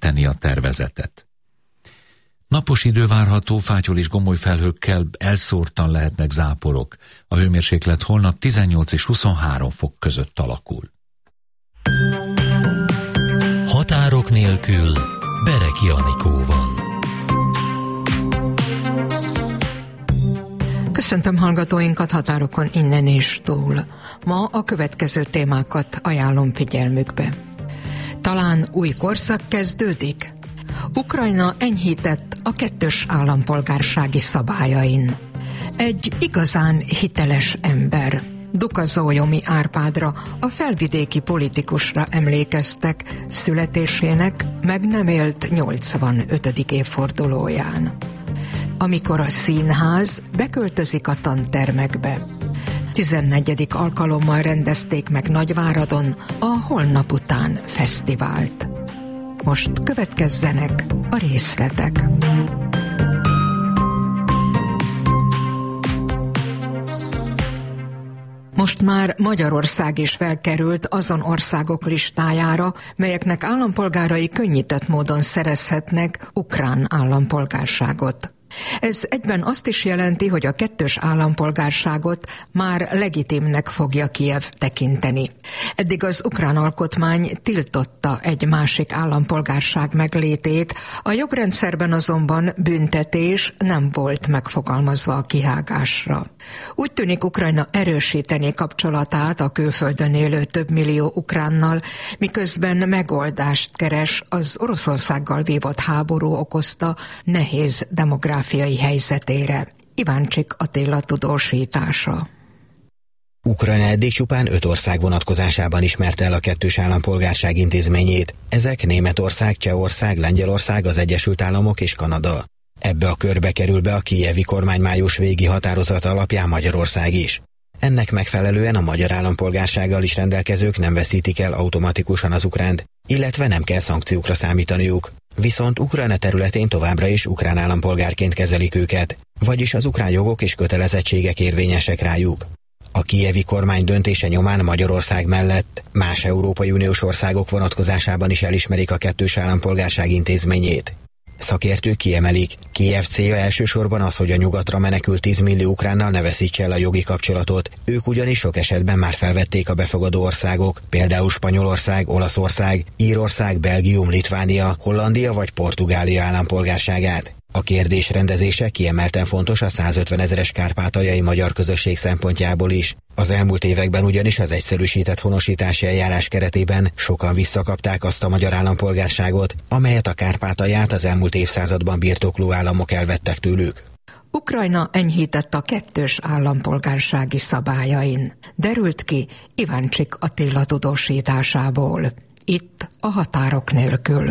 rögzíteni a tervezetet. Napos idő várható, fátyol és gomoly felhőkkel elszórtan lehetnek záporok. A hőmérséklet holnap 18 és 23 fok között alakul. Határok nélkül Bereki Anikóval. Köszöntöm hallgatóinkat határokon innen és túl. Ma a következő témákat ajánlom figyelmükbe. Talán új korszak kezdődik? Ukrajna enyhített a kettős állampolgársági szabályain. Egy igazán hiteles ember, Dukazolyomi Árpádra, a felvidéki politikusra emlékeztek születésének meg nem élt 85. évfordulóján. Amikor a színház beköltözik a tantermekbe. 14. alkalommal rendezték meg Nagyváradon a Holnap után fesztivált. Most következzenek a részletek. Most már Magyarország is felkerült azon országok listájára, melyeknek állampolgárai könnyített módon szerezhetnek ukrán állampolgárságot. Ez egyben azt is jelenti, hogy a kettős állampolgárságot már legitimnek fogja Kijev tekinteni. Eddig az ukrán alkotmány tiltotta egy másik állampolgárság meglétét, a jogrendszerben azonban büntetés nem volt megfogalmazva a kihágásra. Úgy tűnik, Ukrajna erősíteni kapcsolatát a külföldön élő több millió ukránnal, miközben megoldást keres az Oroszországgal vívott háború okozta nehéz demográfiai helyzetére. Iváncsik Attila tudósítása. Ukrajna eddig csupán 5 ország vonatkozásában ismerte el a kettős állampolgárság intézményét. Ezek Németország, Csehország, Lengyelország, az Egyesült Államok és Kanada. Ebbe a körbe kerül be a kijevi kormány május végi határozata alapján Magyarország is. Ennek megfelelően a magyar állampolgársággal is rendelkezők nem veszítik el automatikusan az ukránt, illetve nem kell szankciókra számítaniuk. Viszont Ukrajna területén továbbra is ukrán állampolgárként kezelik őket, vagyis az ukrán jogok és kötelezettségek érvényesek rájuk. A kijevi kormány döntése nyomán Magyarország mellett más Európai Uniós országok vonatkozásában is elismerik a kettős állampolgárság intézményét. Szakértők kiemelik, Kijev célja elsősorban az, hogy a nyugatra menekült 10 millió ukránnal ne veszítse el a jogi kapcsolatot. Ők ugyanis sok esetben már felvették a befogadó országok, például Spanyolország, Olaszország, Írország, Belgium, Litvánia, Hollandia vagy Portugália állampolgárságát. A kérdés rendezése kiemelten fontos a 150 000-es kárpátaljai magyar közösség szempontjából is. Az elmúlt években ugyanis az egyszerűsített honosítási eljárás keretében sokan visszakapták azt a magyar állampolgárságot, amelyet a Kárpátalját az elmúlt évszázadban birtokló államok elvettek tőlük. Ukrajna enyhített a kettős állampolgársági szabályain. Derült ki Iváncsik Attila tudósításából. Itt a határok nélkül.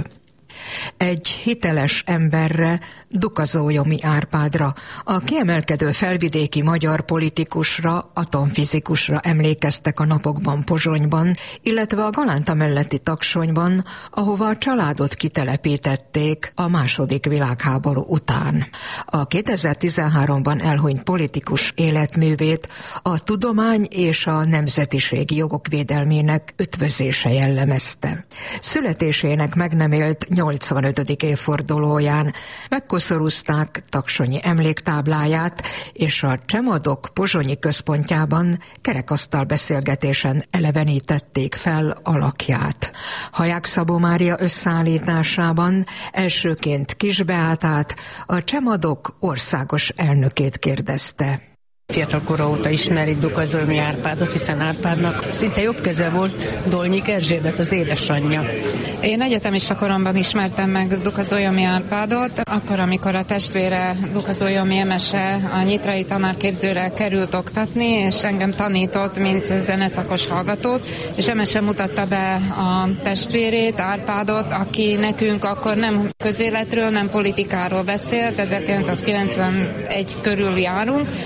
Egy hiteles emberre, Dukazolyomi Árpádra, a kiemelkedő felvidéki magyar politikusra, atomfizikusra emlékeztek a napokban Pozsonyban, illetve a Galánta melletti Taksonyban, ahova a családot kitelepítették a II. Világháború után. A 2013-ban elhunyt politikus életművét a tudomány és a nemzetiségi jogok védelmének ötvözése jellemezte. Születésének meg nem élt 85. évfordulóján megkoszorúzták taksonyi emléktábláját, és a Csemadok pozsonyi központjában kerekasztal beszélgetésen elevenítették fel alakját. Haják Szabó Mária összeállításában elsőként Kis Beátát, a Csemadok országos elnökét kérdezte. Fiatal kora óta ismeri Dukazolyomi Árpádot, hiszen Árpádnak szinte jobb keze volt Dolnyik Erzsébet, az édesanyja. Én egyetemista koromban ismertem meg Dukazolyomi Árpádot, akkor, amikor a testvére Dukazolyomi Emese a nyitrai tanárképzőre került oktatni, és engem tanított, mint zeneszakos hallgatót, és Emese mutatta be a testvérét, Árpádot, aki nekünk akkor nem közéletről, nem politikáról beszélt, 1991 körül járunk, hanem maga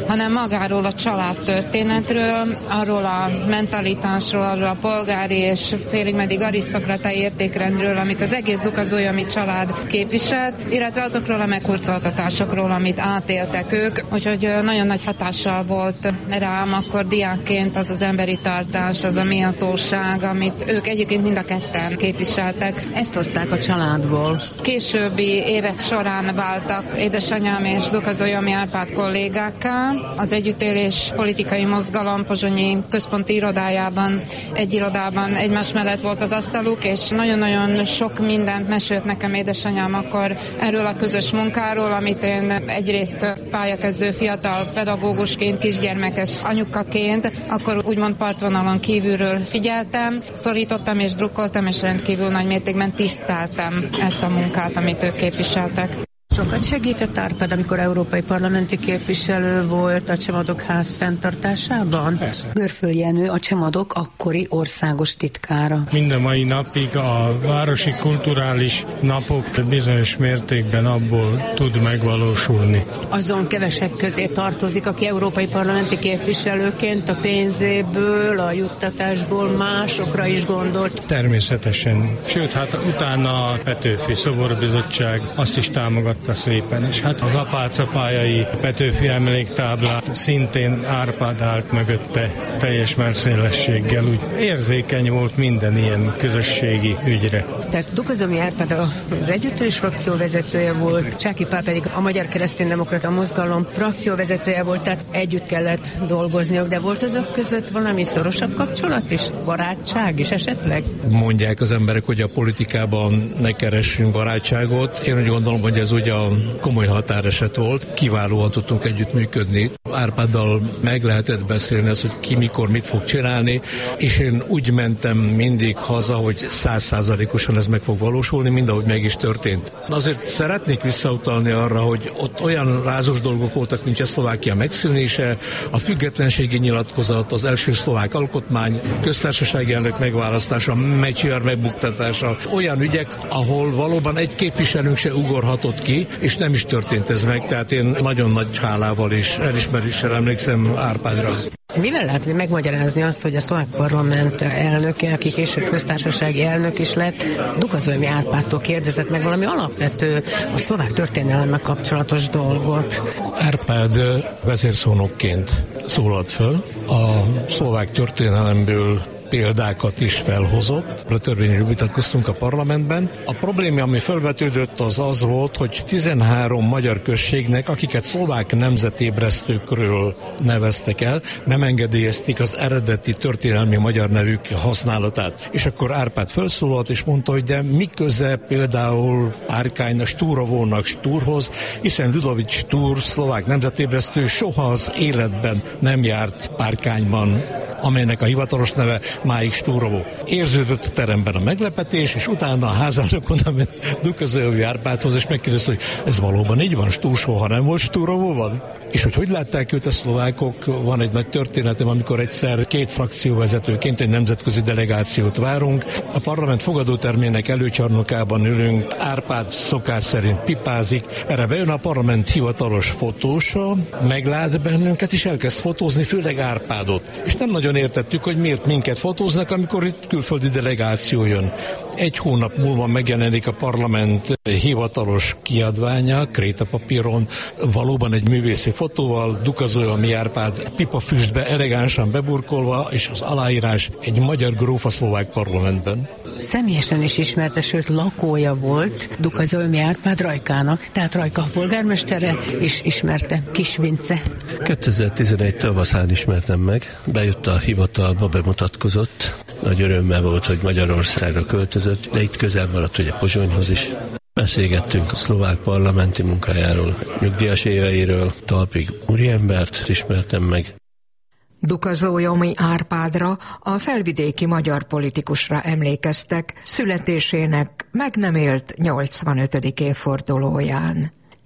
magáról a családtörténetről, arról a mentalitásról, arról a polgári és félig meddig arisztokrata értékrendről, amit az egész dukazójomi család képviselt, illetve azokról a meghurcoltatásokról, amit átéltek ők, úgyhogy nagyon nagy hatással volt rám akkor diákként az az emberi tartás, az a méltóság, amit ők egyébként mind a ketten képviseltek. Ezt hozták a családból. Későbbi évek során váltak édesanyám és Dukazójomi Árpád kollégákká. Az együttélés politikai mozgalom pozsonyi központi irodájában, egy irodában egymás mellett volt az asztaluk, és nagyon-nagyon sok mindent mesélt nekem édesanyám akkor erről a közös munkáról, amit én egyrészt pályakezdő fiatal pedagógusként, kisgyermekes anyukaként, akkor úgymond partvonalon kívülről figyeltem, szorítottam és drukkoltam, és rendkívül nagy mértékben tiszteltem ezt a munkát, amit ők képviseltek. Sokat segített Árpád, amikor európai parlamenti képviselő volt a Csemadok ház fenntartásában? Persze. Görföl Jenő, a Csemadok akkori országos titkára. Mind a mai napig a városi kulturális napok bizonyos mértékben abból tud megvalósulni. Azon kevesek közé tartozik, aki európai parlamenti képviselőként a pénzéből, a juttatásból másokra is gondolt. Természetesen. Sőt, hát utána a Petőfi Szoborbizottság azt is támogatta szépen, és hát az apácapályai Petőfi emléktáblát szintén Árpád állt mögötte teljes merszélességgel, úgy érzékeny volt minden ilyen közösségi ügyre. Tehát Dukazójomi Árpád az együttélés frakcióvezetője volt, Csáky Pál pedig a Magyar Kereszténydemokrata Mozgalom frakcióvezetője volt, tehát együtt kellett dolgozniuk, de volt azok között valami szorosabb kapcsolat is? Barátság is esetleg? Mondják az emberek, hogy a politikában ne keressünk barátságot. Én úgy gondolom, hogy ez ugye a komoly határeset volt. Kiválóan tudtunk együttműködni. Árpáddal meg lehetett beszélni az, hogy ki mikor mit fog csinálni, és én úgy mentem mindig haza, hogy 100%-osan ez meg fog valósulni, mind ahogy meg is történt. Azért szeretnék visszautalni arra, hogy ott olyan rázós dolgok voltak, mint Csehszlovákia megszűnése, a függetlenségi nyilatkozat, az első szlovák alkotmány, köztársasági elnök megválasztása, Mečiar megbuktatása, olyan ügyek, ahol valóban egy képviselőnk se ugorhatott ki, és nem is történt ez meg, tehát én nagyon nagy hálával és elismeréssel emlékszem Árpádra. Mivel lehet megmagyarázni azt, hogy a szlovák parlament elnöke, aki később köztársasági elnök is lett, Dukazójomi Árpádtól kérdezett meg valami alapvető a szlovák történelemmel kapcsolatos dolgot? Árpád vezérszónokként szólalt föl, a szlovák történelemből példákat is felhozott. A törvényről vitatkoztunk a parlamentben. A probléma, ami felvetődött, az volt, hogy 13 magyar községnek, akiket szlovák nemzetébresztőkről neveztek el, nem engedélyezték az eredeti történelmi magyar nevük használatát. És akkor Árpád felszólalt, és mondta, hogy de mi köze például Párkánynak, Stúrovónak Stúrhoz, hiszen Ludovic Stúr, szlovák nemzetébresztő soha az életben nem járt Párkányban, amelynek a hivatalos neve máig Stúrovó. Érződött a teremben a meglepetés, és utána a házának oda ment Dukazójomi Árpádhoz, és megkérdezte, hogy ez valóban így van, Stúr soha nem volt Stúrovóban? És hogy látták őt a szlovákok, van egy nagy történetem, amikor egyszer két frakcióvezetőként egy nemzetközi delegációt várunk. A parlament fogadótermének előcsarnokában ülünk, Árpád szokás szerint pipázik, erre bejön a parlament hivatalos fotósa, meglát bennünket, és elkezd fotózni, főleg Árpádot. És nem nagyon értettük, hogy miért minket fotóznak, amikor itt külföldi delegáció jön. Egy hónap múlva megjelenik a parlament hivatalos kiadványa, krétapapíron, valóban egy művészi fotóval, Dukazójomi Árpád pipafüstbe elegánsan beburkolva, és az aláírás egy magyar gróf a szlovák parlamentben. Személyesen is ismerte, sőt lakója volt Dukazójomi Árpád Rajkának, tehát Rajka polgármestere is ismerte, Kisvince. 2011 tavaszán ismertem meg, bejött a hivatalba, bemutatkozott, nagy örömmel volt, hogy Magyarországra költözött, de itt közel maradt ugye Pozsonyhoz is. Beszélgettünk a szlovák parlamenti munkájáról, nyugdíjas éveiről, talpig úriembert ismertem meg. Dukazójomi Árpádra, a felvidéki magyar politikusra emlékeztek születésének meg nem élt 85. évfordulóján.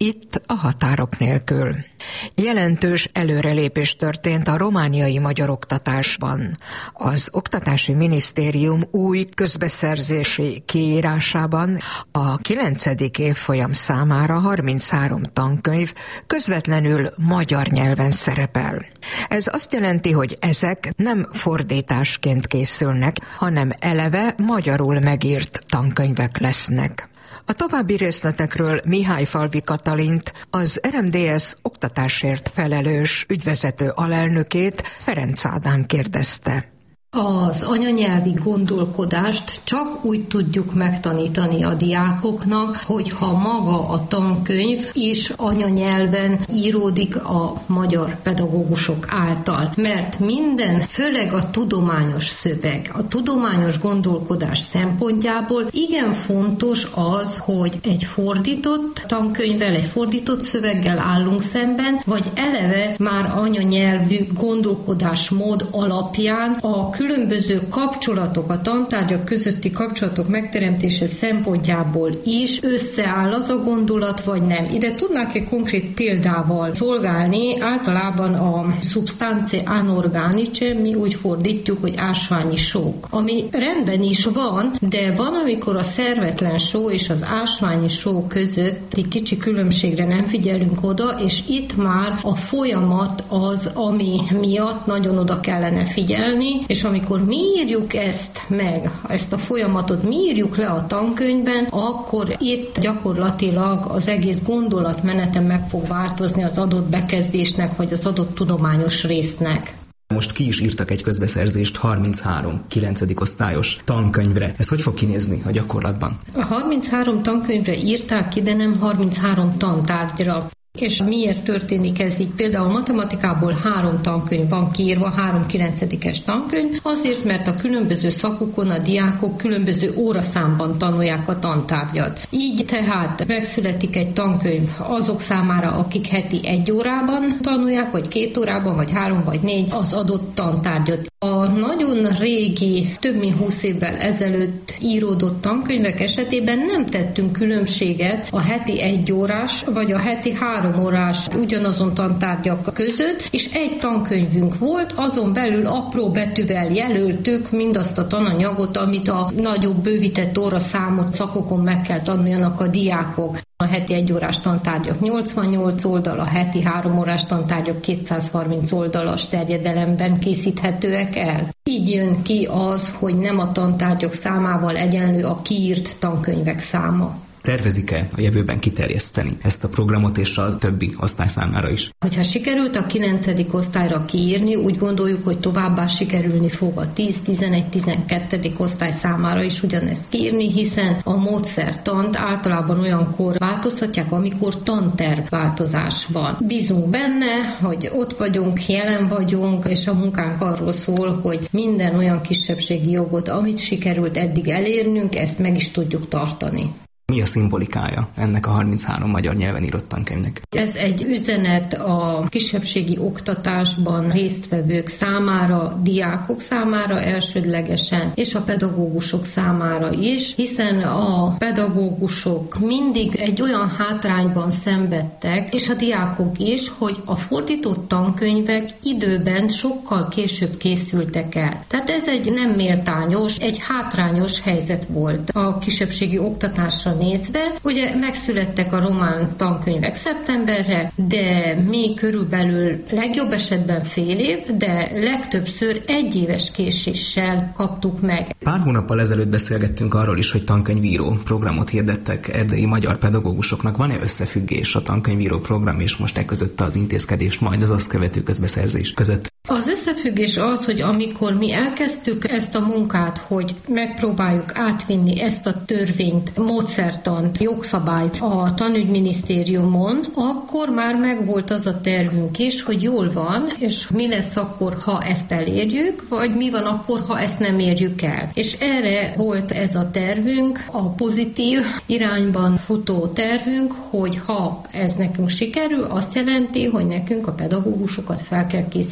itt a Határok nélkül. Jelentős előrelépés történt a romániai magyar oktatásban. Az Oktatási Minisztérium új közbeszerzési kiírásában a 9. évfolyam számára 33 tankönyv közvetlenül magyar nyelven szerepel. Ez azt jelenti, hogy ezek nem fordításként készülnek, hanem eleve magyarul megírt tankönyvek lesznek. A további részletekről Mihály Falvi Katalint, az RMDSZ oktatásért felelős ügyvezető alelnökét, Ferenc Ádám kérdezte. Az anyanyelvi gondolkodást csak úgy tudjuk megtanítani a diákoknak, hogyha maga a tankönyv is anyanyelven íródik a magyar pedagógusok által. Mert minden, főleg a tudományos szöveg, a tudományos gondolkodás szempontjából igen fontos az, hogy egy fordított tankönyvvel, egy fordított szöveggel állunk szemben, vagy eleve már anyanyelvű gondolkodásmód alapján a különböző kapcsolatok, a tantárgyak közötti kapcsolatok megteremtése szempontjából is összeáll az a gondolat, vagy nem. Ide tudnák egy konkrét példával szolgálni, általában a substanze anorganice, mi úgy fordítjuk, hogy ásványi sók. Ami rendben is van, de van, amikor a szervetlen só és az ásványi só közötti kicsi különbségre nem figyelünk oda, és itt már a folyamat az, ami miatt nagyon oda kellene figyelni, és amikor mi írjuk ezt meg, ezt a folyamatot mi írjuk le a tankönyvben, akkor itt gyakorlatilag az egész gondolatmenete meg fog változni az adott bekezdésnek, vagy az adott tudományos résznek. Most ki is írtak egy közbeszerzést 33 9. osztályos tankönyvre. Ez hogy fog kinézni a gyakorlatban? A 33 tankönyvre írták ki, de nem 33 tantárgyra. És miért történik ez így? Például matematikából 3 tankönyv van kiírva, 3 9-es tankönyv, azért, mert a különböző szakokon a diákok különböző óraszámban tanulják a tantárgyat. Így tehát megszületik egy tankönyv azok számára, akik heti 1 órában tanulják, vagy 2 órában, vagy 3 vagy 4 az adott tantárgyat. A nagyon régi, több mint 20 évvel ezelőtt íródott tankönyvek esetében nem tettünk különbséget a heti 1 órás, vagy a heti 3 órás ugyanazon tantárgyak között, és egy tankönyvünk volt, azon belül apró betűvel jelöltük mindazt a tananyagot, amit a nagyobb bővített óraszámot szakokon meg kell tanuljanak a diákok. A heti 1 órás tantárgyak 88 oldal, a heti 3 órás tantárgyak 230 oldalas terjedelemben készíthetőek el. Így jön ki az, hogy nem a tantárgyak számával egyenlő a kiírt tankönyvek száma. Tervezik-e a jövőben kiterjeszteni ezt a programot és a többi osztály számára is? Hogyha sikerült a 9. osztályra kiírni, úgy gondoljuk, hogy továbbá sikerülni fog a 10, 11, 12. osztály számára is ugyanezt kiírni, hiszen a módszertant általában olyankor változtatják, amikor tanterv változás van. Bízunk benne, hogy ott vagyunk, jelen vagyunk, és a munkánk arról szól, hogy minden olyan kisebbségi jogot, amit sikerült eddig elérnünk, ezt meg is tudjuk tartani. Mi a szimbolikája ennek a 33 magyar nyelven írott tankönyvnek? Ez egy üzenet a kisebbségi oktatásban résztvevők számára, diákok számára elsődlegesen, és a pedagógusok számára is, hiszen a pedagógusok mindig egy olyan hátrányban szenvedtek, és a diákok is, hogy a fordított tankönyvek időben sokkal később készültek el. Tehát ez egy nem méltányos, egy hátrányos helyzet volt a kisebbségi oktatásra nézve. Ugye megszülettek a román tankönyvek szeptemberre, de mi körülbelül legjobb esetben fél év, de legtöbbször 1 éves késéssel kaptuk meg. Pár hónappal ezelőtt beszélgettünk arról is, hogy tankönyvíró programot hirdettek erdélyi magyar pedagógusoknak. Van-e összefüggés a tankönyvíró program és most között az intézkedés, majd az azt követő közbeszerzés között? Az összefüggés az, hogy amikor mi elkezdtük ezt a munkát, hogy megpróbáljuk átvinni ezt a törvényt, módszertant, jogszabályt a tanügyminisztériumon, akkor már megvolt az a tervünk is, hogy jól van, és mi lesz akkor, ha ezt elérjük, vagy mi van akkor, ha ezt nem érjük el. És erre volt ez a tervünk, a pozitív irányban futó tervünk, hogy ha ez nekünk sikerül, azt jelenti, hogy nekünk a pedagógusokat fel kell készíteni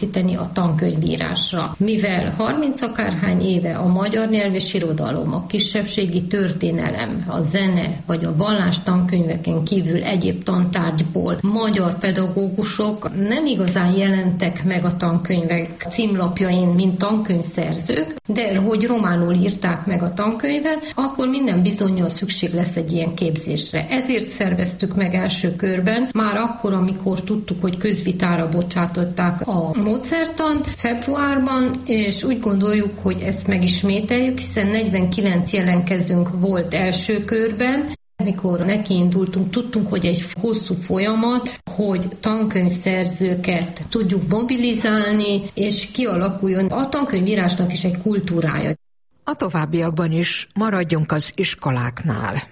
a tankönyvírásra. Mivel 30 akárhány éve a magyar nyelv és irodalom, a kisebbségi történelem, a zene vagy a vallás tankönyveken kívül egyéb tantárgyból magyar pedagógusok nem igazán jelentek meg a tankönyvek címlapjain, mint tankönyvszerzők, de hogy románul írták meg a tankönyvet, akkor minden bizonnyal szükség lesz egy ilyen képzésre. Ezért szerveztük meg első körben, már akkor, amikor tudtuk, hogy közvitára bocsátották a módszertant februárban, és úgy gondoljuk, hogy ezt megismételjük, hiszen 49 jelentkezőnk volt első körben. Mikor nekiindultunk, tudtunk, hogy egy hosszú folyamat, hogy tankönyvszerzőket tudjuk mobilizálni, és kialakuljon a tankönyvírásnak is egy kultúrája. A továbbiakban is maradjunk az iskoláknál.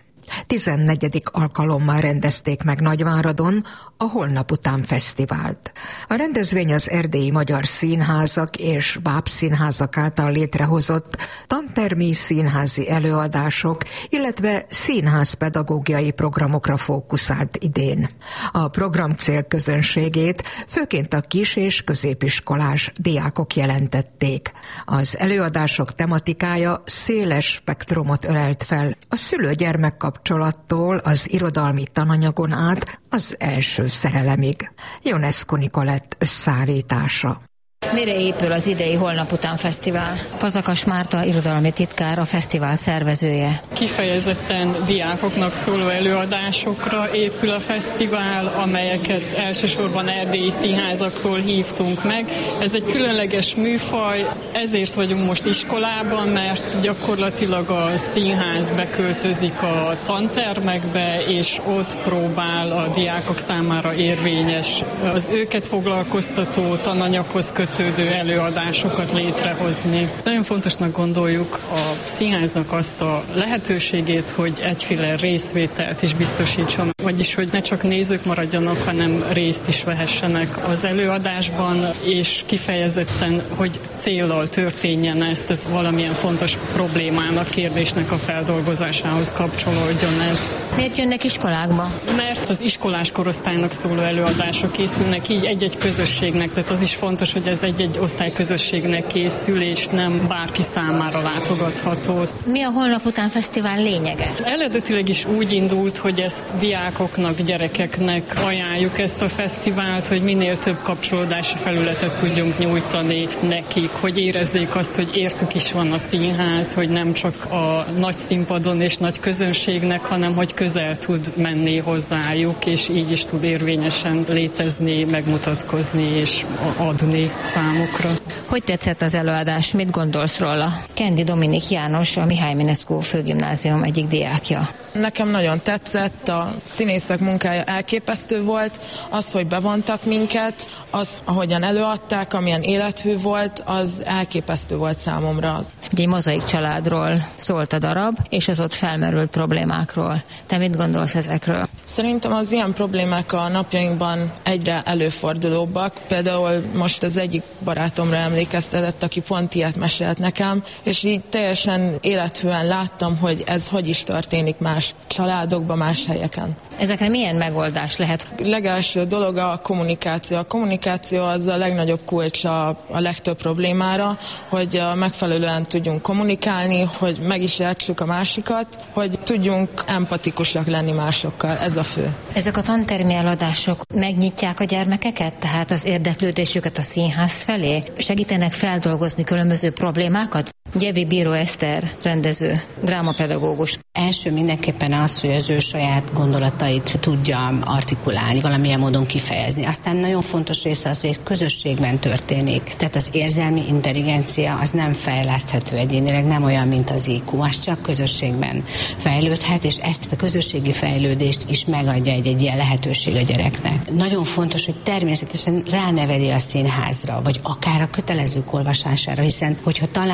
14. alkalommal rendezték meg Nagyváradon a Holnap után fesztivált. A rendezvény az erdélyi magyar színházak és bábszínházak által létrehozott tantermi színházi előadások, illetve színházpedagógiai programokra fókuszált idén. A program célközönségét főként a kis- és középiskolás diákok jelentették. Az előadások tematikája széles spektrumot ölelt fel, a szülő-gyermek kapcsolattól az irodalmi tananyagon át az első szerelemig. Ionescu Nikolett összeállítása. Mire épül az idei Holnap után fesztivál? Fazakas Márta irodalmi titkár, a fesztivál szervezője. Kifejezetten diákoknak szóló előadásokra épül a fesztivál, amelyeket elsősorban erdélyi színházaktól hívtunk meg. Ez egy különleges műfaj, ezért vagyunk most iskolában, mert gyakorlatilag a színház beköltözik a tantermekbe, és ott próbál a diákok számára érvényes, az őket foglalkoztató tananyaghoz kötődő előadásokat létrehozni. Nagyon fontosnak gondoljuk a színháznak azt a lehetőségét, hogy egyféle részvételt is biztosítson, vagyis hogy ne csak nézők maradjanak, hanem részt is vehessenek az előadásban, és kifejezetten, hogy céllal történjen ez, tehát valamilyen fontos problémának, kérdésnek a feldolgozásához kapcsolódjon ez. Miért jönnek iskolákba? Mert az iskolás korosztálynak szóló előadások készülnek, így egy-egy közösségnek, tehát az is fontos, hogy ez egy-egy osztályközösségnek készül, és nem bárki számára látogatható. Mi a Holnap után fesztivál lényege? Eredetileg is úgy indult, hogy ezt diákoknak, gyerekeknek ajánljuk ezt a fesztivált, hogy minél több kapcsolódási felületet tudjunk nyújtani nekik, hogy érezzék azt, hogy értük is van a színház, hogy nem csak a nagy színpadon és nagy közönségnek, hanem hogy közel tud menni hozzájuk, és így is tud érvényesen létezni, megmutatkozni és adni számukra. Hogy tetszett az előadás? Mit gondolsz róla? Kendi Dominik János, a Mihály Minescu főgimnázium egyik diákja. Nekem nagyon tetszett, a színészek munkája elképesztő volt, az, hogy bevontak minket, az, ahogyan előadták, amilyen élethű volt, az elképesztő volt számomra. Egy mozaik családról szólt a darab, és az ott felmerült problémákról. Te mit gondolsz ezekről? Szerintem az ilyen problémák a napjainkban egyre előfordulóbbak. Például most az egyik barátomra emlékeztetett, aki pont ilyet mesélt nekem, és így teljesen élethűen láttam, hogy ez hogy is történik más családokban, más helyeken. Ezekre milyen megoldás lehet? Legelső dolog a kommunikáció. A kommunikáció az a legnagyobb kulcs a legtöbb problémára, hogy megfelelően tudjunk kommunikálni, hogy meg is értsük a másikat, hogy tudjunk empatikusak lenni másokkal. Ez a fő. Ezek a tantermi előadások megnyitják a gyermekeket, tehát az érdeklődésüket a színház felé? Segítenek feldolgozni különböző problémákat? Gyevi Bíró Eszter, rendező, drámapedagógus. Első mindenképpen az, hogy az ő saját gondolatait tudja artikulálni, valamilyen módon kifejezni. Aztán nagyon fontos része az, hogy egy közösségben történik. Tehát az érzelmi intelligencia az nem fejleszthető egyénileg, nem olyan, mint az IQ, az csak közösségben fejlődhet, és ezt a közösségi fejlődést is megadja egy ilyen lehetőség a gyereknek. Nagyon fontos, hogy természetesen ráneveli a színházra, vagy akár a kötelezők olvasására, hiszen hogyha talál egy olyan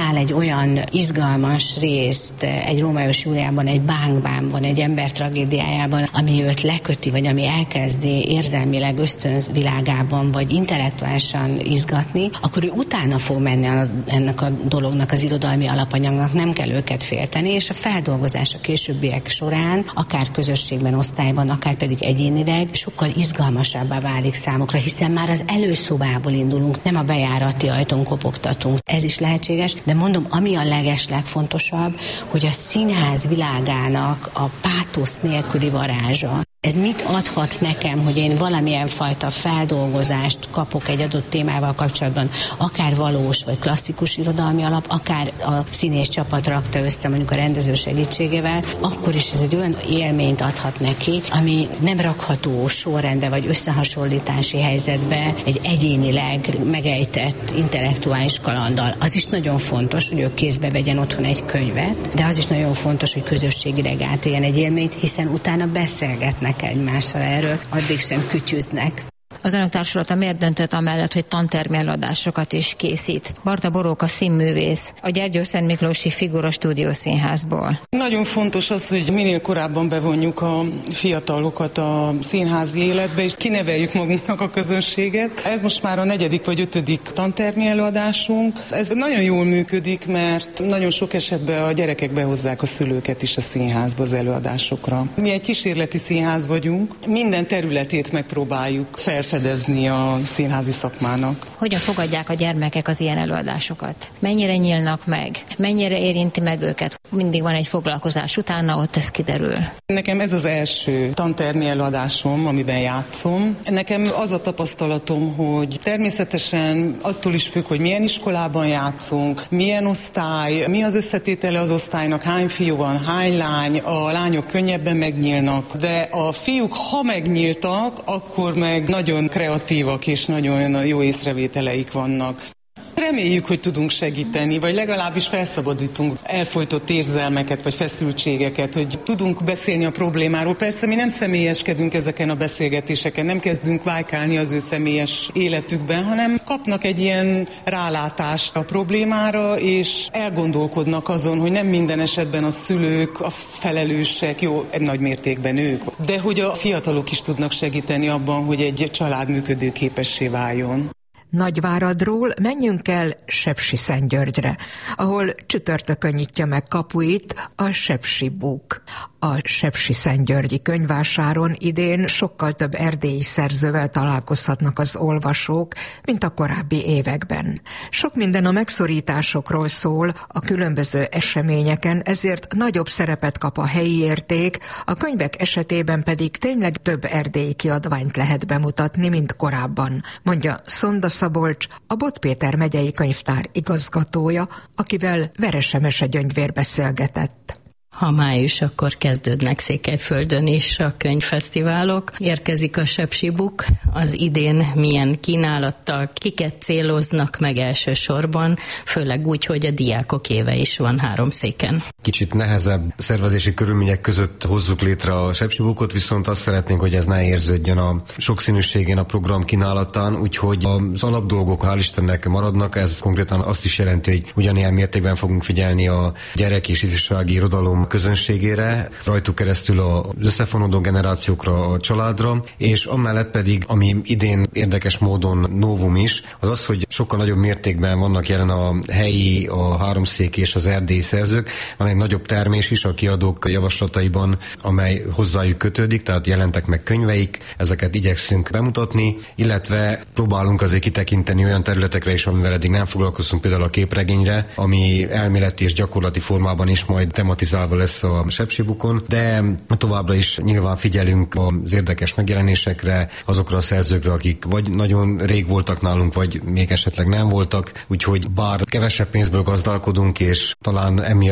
olyan izgalmas részt egy Rómeó és Júliában, egy bánkbánban, egy ember tragédiájában, ami őt leköti, vagy ami elkezdi érzelmileg ösztönvilágában, vagy intellektuálisan izgatni, akkor ő utána fog menni ennek a dolognak, az irodalmi alapanyagnak, nem kell őket félteni, és a feldolgozás a későbbiek során, akár közösségben, osztályban, akár pedig egyénileg sokkal izgalmasabbá válik számukra, hiszen már az előszobából indulunk, nem a bejárati ajtón kopogtatunk. Ez is lehetséges, de mondom, ami a legfontosabb, hogy a színház világának a pátosz nélküli varázsa. Ez mit adhat nekem, hogy én valamilyen fajta feldolgozást kapok egy adott témával kapcsolatban, akár valós vagy klasszikus irodalmi alap, akár a színész csapat rakta össze mondjuk a rendező segítségével, akkor is ez egy olyan élményt adhat neki, ami nem rakható sorrendbe vagy összehasonlítási helyzetbe egy egyénileg megejtett intellektuális kalanddal. Az is nagyon fontos, hogy ő kézbe vegyen otthon egy könyvet, de az is nagyon fontos, hogy közösségileg átéljen egy élményt, hiszen utána beszélgetnek egymással erről, addig sem kütyüznek. Az önök társulata miért döntött amellett, hogy tantermi előadásokat is készít? Barta Boróka színművész, a Gyergyószent Miklósi Figura Stúdiószínházból. Nagyon fontos az, hogy minél korábban bevonjuk a fiatalokat a színházi életbe, és kineveljük magunknak a közönséget. Ez most már a 4. vagy 5. tantermi előadásunk. Ez nagyon jól működik, mert nagyon sok esetben a gyerekek behozzák a szülőket is a színházba az előadásokra. Mi egy kísérleti színház vagyunk, minden területét megpróbáljuk felfedezni a színházi szakmának. Hogyan fogadják a gyermekek az ilyen előadásokat? Mennyire nyílnak meg? Mennyire érinti meg őket? Mindig van egy foglalkozás utána, ott ez kiderül. Nekem ez az első tantermi előadásom, amiben játszom. Nekem az a tapasztalatom, hogy természetesen attól is függ, hogy milyen iskolában játszunk, milyen osztály, mi az összetétele az osztálynak, hány fiú van, hány lány, a lányok könnyebben megnyílnak, de a fiúk, ha megnyíltak, akkor meg nagyon kreatívak és nagyon jó észrevételeik vannak. Reméljük, hogy tudunk segíteni, vagy legalábbis felszabadítunk elfojtott érzelmeket, vagy feszültségeket, hogy tudunk beszélni a problémáról. Persze mi nem személyeskedünk ezeken a beszélgetéseken, nem kezdünk vájkálni az ő személyes életükben, hanem kapnak egy ilyen rálátást a problémára, és elgondolkodnak azon, hogy nem minden esetben a szülők, a felelősek, jó, nagy mértékben ők, de hogy a fiatalok is tudnak segíteni abban, hogy egy család működőképessé váljon. Nagyváradról menjünk el Sepsiszentgyörgyre, ahol csütörtökön nyitja meg kapuit a Sepsi Book. A Sepsiszentgyörgyi könyvvásáron idén sokkal több erdélyi szerzővel találkozhatnak az olvasók, mint a korábbi években. Sok minden a megszorításokról szól a különböző eseményeken, ezért nagyobb szerepet kap a helyi érték, a könyvek esetében pedig tényleg több erdélyi kiadványt lehet bemutatni, mint korábban, mondja Szonda Szabolcs, a Bot Péter megyei könyvtár igazgatója, akivel Verese Mese Gyöngyvér beszélgetett. Ha május, akkor kezdődnek Székelyföldön is a könyvfesztiválok. Érkezik a Sepsi Book, az idén milyen kínálattal, kiket céloznak meg elsősorban, főleg úgy, hogy a diákok éve is van 3 széken. Kicsit nehezebb szervezési körülmények között hozzuk létre a Sepsi Bookot, viszont azt szeretnénk, hogy ez ne érződjön a sokszínűségén a program kínálatán, úgyhogy az alapdolgok hál' Istennek maradnak, ez konkrétan azt is jelenti, hogy ugyanilyen mértékben fogunk figyelni a gyerek és ifjúsági irodalom közönségére, rajtuk keresztül az összefonódó generációkra, a családra, és amellett pedig, ami idén érdekes módon novum is, az az, hogy sokkal nagyobb mértékben vannak jelen a helyi, a háromszéki és az erdélyi szerzők. Van egy nagyobb termés is a kiadók javaslataiban, amely hozzájuk kötődik, tehát jelentek meg könyveik, ezeket igyekszünk bemutatni, illetve próbálunk azért kitekinteni olyan területekre is, amivel eddig nem foglalkoztunk, például a képregényre, ami elméleti és gyakorlati formában is majd tematizálva lesz a Sepsi Bookon, de továbbra is nyilván figyelünk az érdekes megjelenésekre, azokra a szerzőkre, akik vagy nagyon rég voltak nálunk, vagy még esetleg nem voltak, úgyhogy bár kevesebb pénzből gazdálkodunk, és talán emiatt a szervezés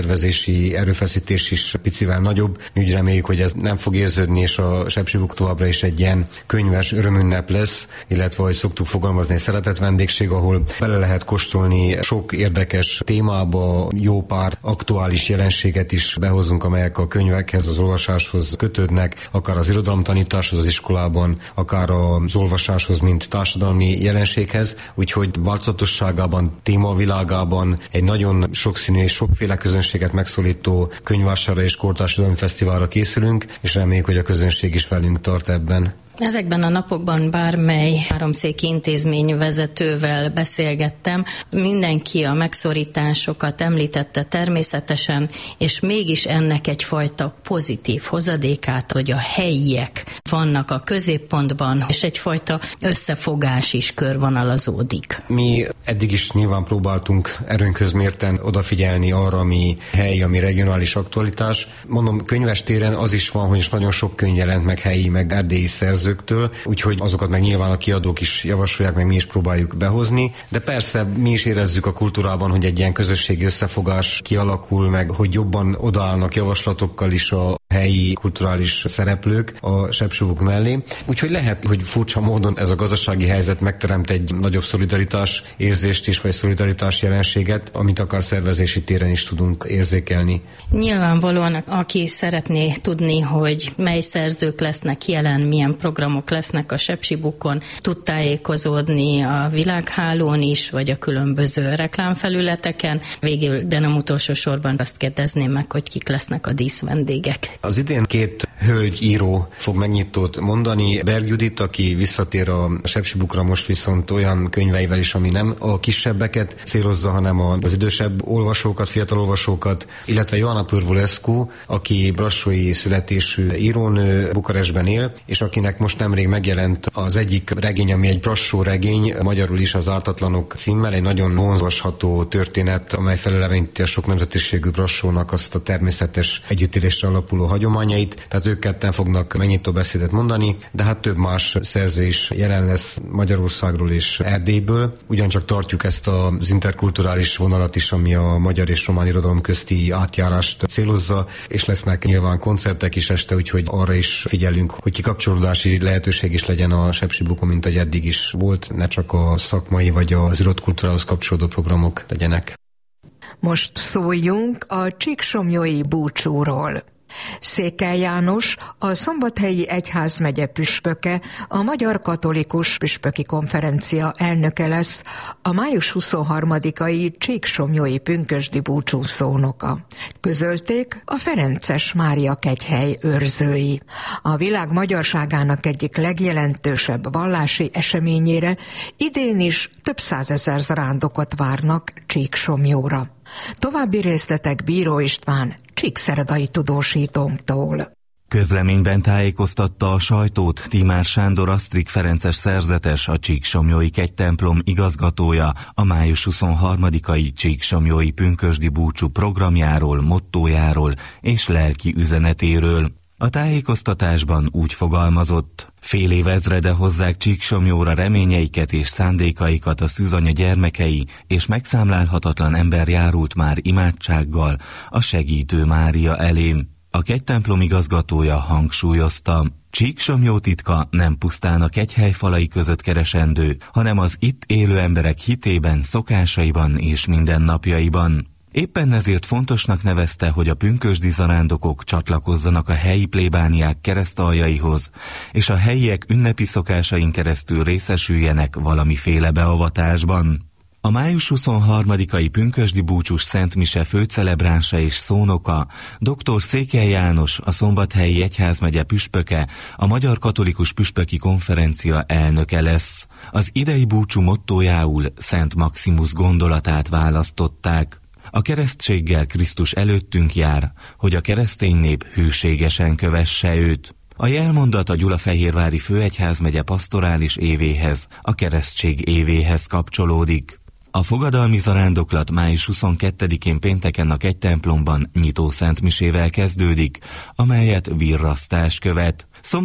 szervezési erőfeszítés is picivel nagyobb. Úgy reméljük, hogy ez nem fog érződni, és a Sepsibuk továbbra is egy ilyen könyves örömünnep lesz, illetve, ahogy szoktuk fogalmazni, egy szeretett vendégség, ahol bele lehet kóstolni sok érdekes témába, jó pár aktuális jelenséget is behozunk, amelyek a könyvekhez, az olvasáshoz kötődnek, akár az irodalomtanításhoz az iskolában, akár az olvasáshoz, mint társadalmi jelenséghez, úgyhogy változatosságában, témavilágában egy nagyon sokszínű és sokféle közönséget megszólító könyvvásárra és kortársadalmi fesztiválra készülünk, és reméljük, hogy a közönség is velünk tart ebben. Ezekben a napokban bármely háromszéki intézmény vezetővel beszélgettem, mindenki a megszorításokat említette természetesen, és mégis ennek egyfajta pozitív hozadékát, hogy a helyiek vannak a középpontban, és egyfajta összefogás is körvonalazódik. Mi eddig is nyilván próbáltunk erőnkhöz mérten odafigyelni arra, ami helyi, ami regionális aktualitás. Mondom, könyves téren az is van, hogy nagyon sok könyv jelent meg helyi, meg erdélyi szerzőktől, úgyhogy azokat meg nyilván a kiadók is javasolják, meg mi is próbáljuk behozni, de persze mi is érezzük a kultúrában, hogy egy ilyen közösségi összefogás kialakul, meg hogy jobban odaállnak javaslatokkal is a helyi kulturális szereplők a Sepsibuk mellé. Úgyhogy lehet, hogy furcsa módon ez a gazdasági helyzet megteremt egy nagyobb szolidaritás érzést is, vagy szolidaritás jelenséget, amit akár szervezési téren is tudunk érzékelni. Nyilvánvalóan, aki szeretné tudni, hogy mely szerzők lesznek jelen, milyen programok lesznek a Sepsibukon, tud tájékozódni a világhálón is, vagy a különböző reklámfelületeken. Végül, de nem utolsó sorban azt kérdezném meg, hogy kik lesznek a díszvendégek. Az idén 2 hölgyíró fog megnyitót mondani. Berg Judit, aki visszatér a Sepsibukra most viszont olyan könyveivel is, ami nem a kisebbeket célozza, hanem az idősebb olvasókat, fiatal olvasókat, illetve Joanna Purvulescu, aki brassói születésű írónő, Bukarestben él, és akinek most nemrég megjelent az egyik regény, ami egy brassó regény, magyarul is az Ártatlanok címmel, egy nagyon vonzasható történet, amely feleleveníti a sok nemzetiségű brassónak azt a természetes együttélésre alapuló hagyományait. Tehát ők ketten fognak megnyitó beszédet mondani, de hát több más szerző is jelen lesz Magyarországról és Erdélyből. Ugyancsak tartjuk ezt az interkulturális vonalat is, ami a magyar és román irodalom közti átjárást célozza, és lesznek nyilván koncertek is este, úgyhogy arra is figyelünk, hogy kikapcsolódási lehetőség is legyen a Sepsibukon, mint ahogy eddig is volt, ne csak a szakmai vagy az írott kultúrához kapcsolódó programok legyenek. Most szóljunk a csíksomlyói búcsúról. Székely János, a Szombathelyi Egyházmegye püspöke, a Magyar Katolikus Püspöki Konferencia elnöke lesz, a május 23-ai csíksomlyói pünkösdi búcsú szónoka. Közölték a Ferences Mária kegyhely őrzői. A világ magyarságának egyik legjelentősebb vallási eseményére idén is több százezer zarándokot várnak Csíksomlyóra. További részletek Bíró István csíkszeredai tudósítónktól. Közleményben tájékoztatta a sajtót Tímár Sándor Asztrik ferences szerzetes, a Csíksomlyói kegytemplom igazgatója a május 23-ai Csíksomlyói pünkösdi búcsú programjáról, mottójáról és lelki üzenetéről. A tájékoztatásban úgy fogalmazott: fél évezrede hozzák Csíksomlyóra reményeiket és szándékaikat a szűzanya gyermekei, és megszámlálhatatlan ember járult már imádsággal a segítő Mária elé. A kegytemplom igazgatója hangsúlyozta: Csíksomlyó titka nem pusztán a kegyhely falai között keresendő, hanem az itt élő emberek hitében, szokásaiban és mindennapjaiban. Éppen ezért fontosnak nevezte, hogy a pünkösdi zarándokok csatlakozzanak a helyi plébániák keresztaljaihoz, és a helyiek ünnepi szokásain keresztül részesüljenek valamiféle beavatásban. A május 23-ai pünkösdi búcsús szentmise főcelebránsa és szónoka dr. Székely János, a Szombathelyi Egyházmegye püspöke, a Magyar Katolikus Püspöki Konferencia elnöke lesz. Az idei búcsú mottójául Szent Maximus gondolatát választották. A keresztséggel Krisztus előttünk jár, hogy a keresztény nép hűségesen kövesse őt. A jelmondat a Gyulafehérvári Főegyházmegye pastorális évéhez, a keresztség évéhez kapcsolódik. A fogadalmi zarándoklat május 22-én pénteken a kegytemplomban nyitó szentmisével kezdődik, amelyet virrasztás követ.